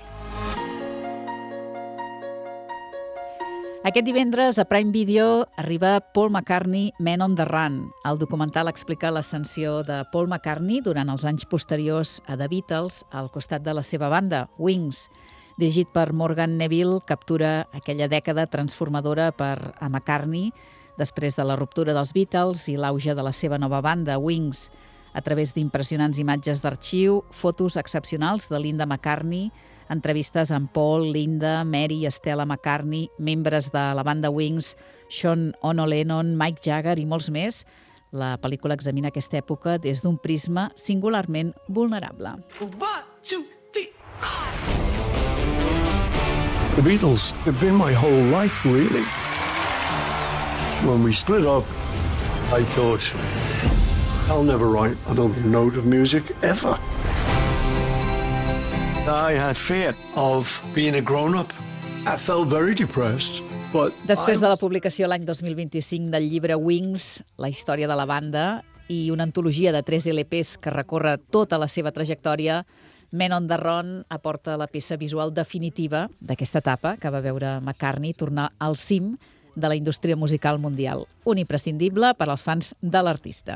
Aquest divendres a Prime Video arriba Paul McCartney, Men on the Run. El documental explica l'ascensió de Paul McCartney durant els anys posteriors a The Beatles al costat de la seva banda, Wings. Dirigit per Morgan Neville, captura aquella dècada transformadora per a McCartney després de la ruptura dels Beatles i l'auge de la seva nova banda, Wings. A través d'impressionants imatges d'arxiu, fotos excepcionals de Linda McCartney, entrevistes amb Paul, Linda, Mary i Stella McCartney, membres de la banda Wings, Sean Ono Lennon, Mike Jagger i molts més, la pel·lícula examina aquesta època des d'un prisma singularment vulnerable. 1, 2, 3. The Beatles have been my whole life, really. When we split up, I thought, I'll never write another note of music ever. I had fear of being a grown-up. I felt very depressed, but... Després de la publicació l'any 2025 del llibre Wings, la història de la banda, i una antologia de 3 LPs que recorre tota la seva trajectòria, Men on the Run aporta la peça visual definitiva d'aquesta etapa que va veure McCartney tornar al cim de la indústria musical mundial. Un imprescindible per als fans de l'artista.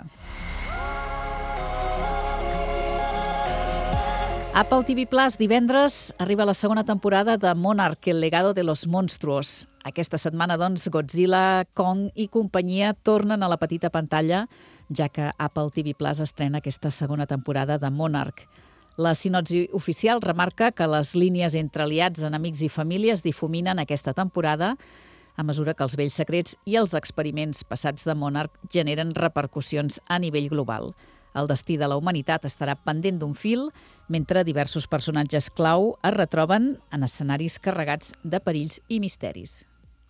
Apple TV Plus divendres arriba la segona temporada de Monarch, el legado de los monstruos. Aquesta setmana, doncs, Godzilla, Kong i companyia tornen a la petita pantalla, ja que Apple TV Plus estrena aquesta segona temporada de Monarch. La sinopsi oficial remarca que les línies entre aliats, enemics i famílies difuminen aquesta temporada a mesura que els vells secrets i els experiments passats de Monarch generen repercussions a nivell global. El destí de la humanitat estarà pendent d'un fil, mentre diversos personatges clau es retroben en escenaris carregats de perills i misteris.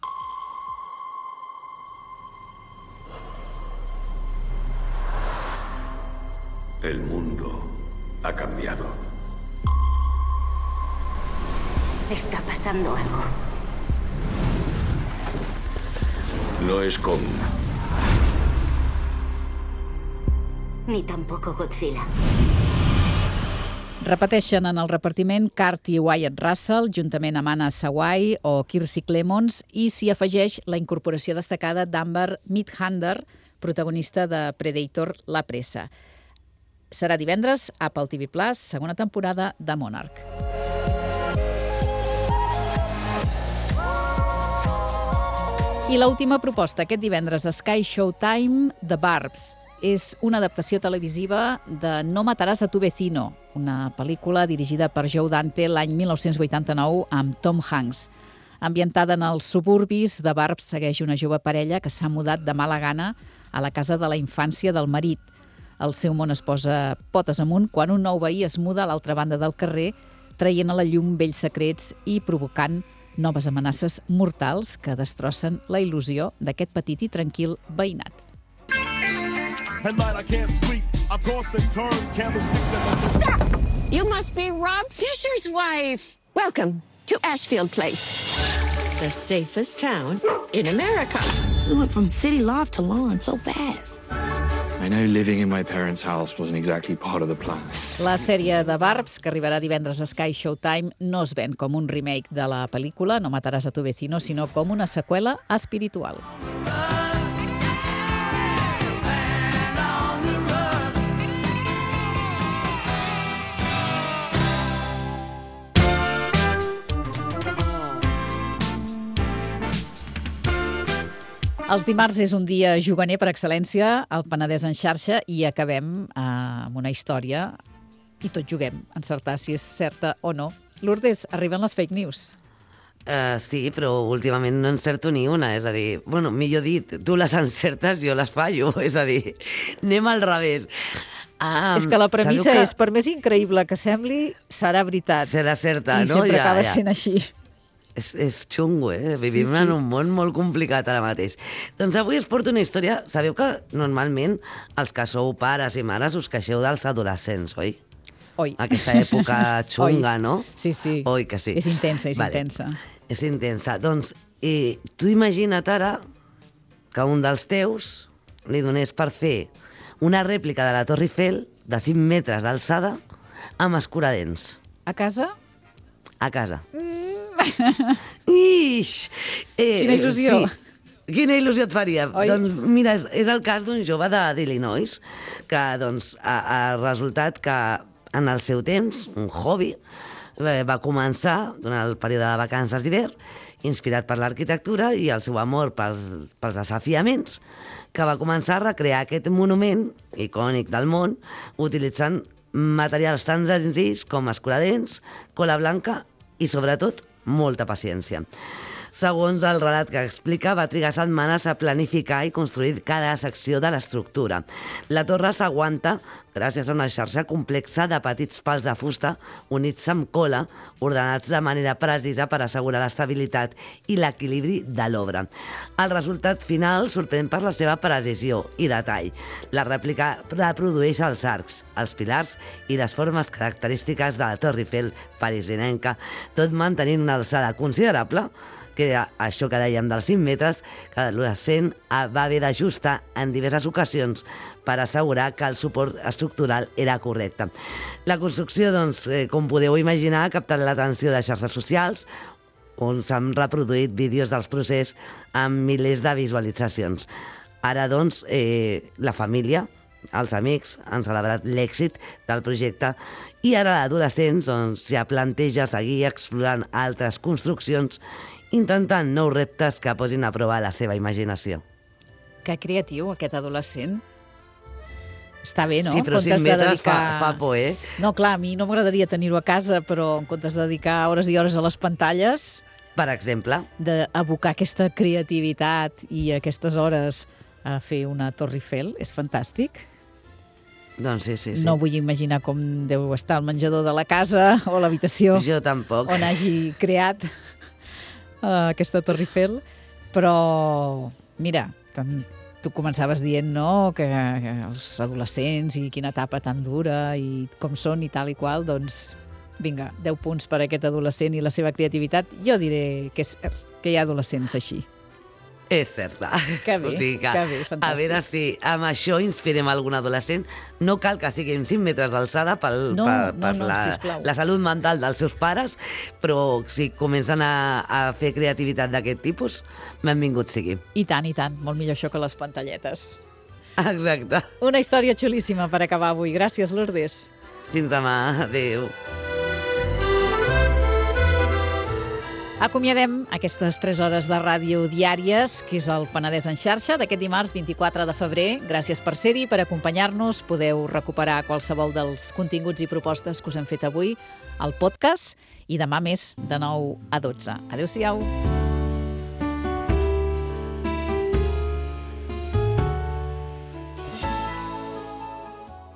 El mundo ha cambiado. Está pasando algo. No es Kong. Ni tampoco Godzilla. Repeteixen en el repartiment Cart i Wyatt Russell, juntament amb Anna Sawai o Kiersey Clemons, i s'hi afegeix la incorporació destacada d'Amber Midthunder, protagonista de Predator, la pressa. Serà divendres, Apple TV Plus, segona temporada de Monarch. I l'última proposta aquest divendres a Sky Showtime, The Barbs. És una adaptació televisiva de No mataràs a tu vecino, una pel·lícula dirigida per Joe Dante l'any 1989 amb Tom Hanks. Ambientada en els suburbis, The Barbs segueix una jove parella que s'ha mudat de mala gana a la casa de la infància del marit. El seu món es posa potes amunt quan un nou veí es muda a l'altra banda del carrer, traient a la llum vells secrets i provocant noves amenaces mortals que destrossen la il·lusió d'aquest petit i tranquil veïnat. You must be Rob Fisher's wife. Welcome to Ashfield Place, the safest town in America. We went from city loft to lawn so fast. I know living in my parents' house wasn't exactly part of the plan. La sèrie de Barbs, que arribarà divendres a Sky Showtime, no es ven com un remake de la pel·lícula No mataràs a tu vecino, sinó com una seqüela espiritual. Els dimarts és un dia juganer per excel·lència al Penedès en xarxa i acabem amb una història i tots juguem a encertar si és certa o no. Lourdes, arriben les fake news. Sí, però últimament no encerto ni una, és a dir, bueno, millor dit, tu les encertes, jo les fallo, és a dir, anem al revés. És que la premissa és, per més increïble que sembli, serà veritat. Serà certa, no? I sempre acaba sent així. És xungo, Vivim en un món molt complicat ara mateix. Doncs avui us porto una història. Sabeu que normalment els que sou pares i mares us queixeu dels adolescents, oi? Oi. Aquesta època xunga, no? Sí, sí. Oi que sí. És intensa, és intensa. És intensa. Doncs tu imagina't ara que un dels teus li donés per fer una rèplica de la Torre Eiffel de 5 metres d'alçada amb escuradents. A casa? A casa. Ix! Quina il·lusió. Sí. Quina il·lusió et faria? Oi? Doncs mira, és el cas d'un jove d'Illinois que doncs, ha resultat que en el seu temps, un hobby, va començar durant el període de vacances d'hivern, inspirat per l'arquitectura i el seu amor pels desafiaments, que va començar a recrear aquest monument icònic del món utilitzant materials tan senzills com escuradents, cola blanca i, sobretot, molta paciència. Segons el relat que explica, va trigar setmanes a planificar i construir cada secció de l'estructura. La torre s'aguanta gràcies a una xarxa complexa de petits pals de fusta units amb cola, ordenats de manera precisa per assegurar l'estabilitat i l'equilibri de l'obra. El resultat final sorprèn per la seva precisió i detall. La rèplica reprodueix els arcs, els pilars i les formes característiques de la Torre Eiffel parisinenca, tot mantenint una alçada considerable, que era això que dèiem dels 5 metres, que l'adolescent va haver d'ajustar en diverses ocasions per assegurar que el suport estructural era correcte. La construcció, doncs, com podeu imaginar, ha captat l'atenció de xarxes socials, on s'han reproduït vídeos dels procés amb milers de visualitzacions. Ara, doncs, la família, els amics, han celebrat l'èxit del projecte i ara l'adolescent ja planteja seguir explorant altres construccions, intentant nous reptes que posin a prova la seva imaginació. Que creatiu, aquest adolescent. Està bé, no? Sí, però 5 metres fa por, eh? No, clar, a mi no m'agradaria tenir-ho a casa, però en comptes de dedicar hores i hores a les pantalles... Per exemple. D'abocar aquesta creativitat i aquestes hores a fer una Torre Eiffel, és fantàstic. Doncs sí. No vull imaginar com deu estar el menjador de la casa o l'habitació. Jo tampoc. On hagi creat aquesta Torre Eiffel, però mira, tu començaves dient, no?, que els adolescents i quina etapa tan dura i com són i tal i qual, doncs vinga, 10 punts per a aquest adolescent i la seva creativitat. Jo diré que hi ha adolescents així. És certa. Que bé, que bé, fantàstic. A veure si amb això inspirem algun adolescent. No cal que siguin 5 metres d'alçada per la salut mental dels seus pares, però si comencen a fer creativitat d'aquest tipus, benvingut sigui. I tant, molt millor això que les pantalletes. Exacte. Una història xulíssima per acabar avui. Gràcies, Lourdes. Fins demà. Adéu. Acomiadem aquestes 3 hores de ràdio diàries, que és el Penedès en xarxa, d'aquest dimarts 24 de febrer. Gràcies per ser-hi, per acompanyar-nos. Podeu recuperar qualsevol dels continguts i propostes que us hem fet avui al podcast i demà més de 9 a 12. Adéu-siau.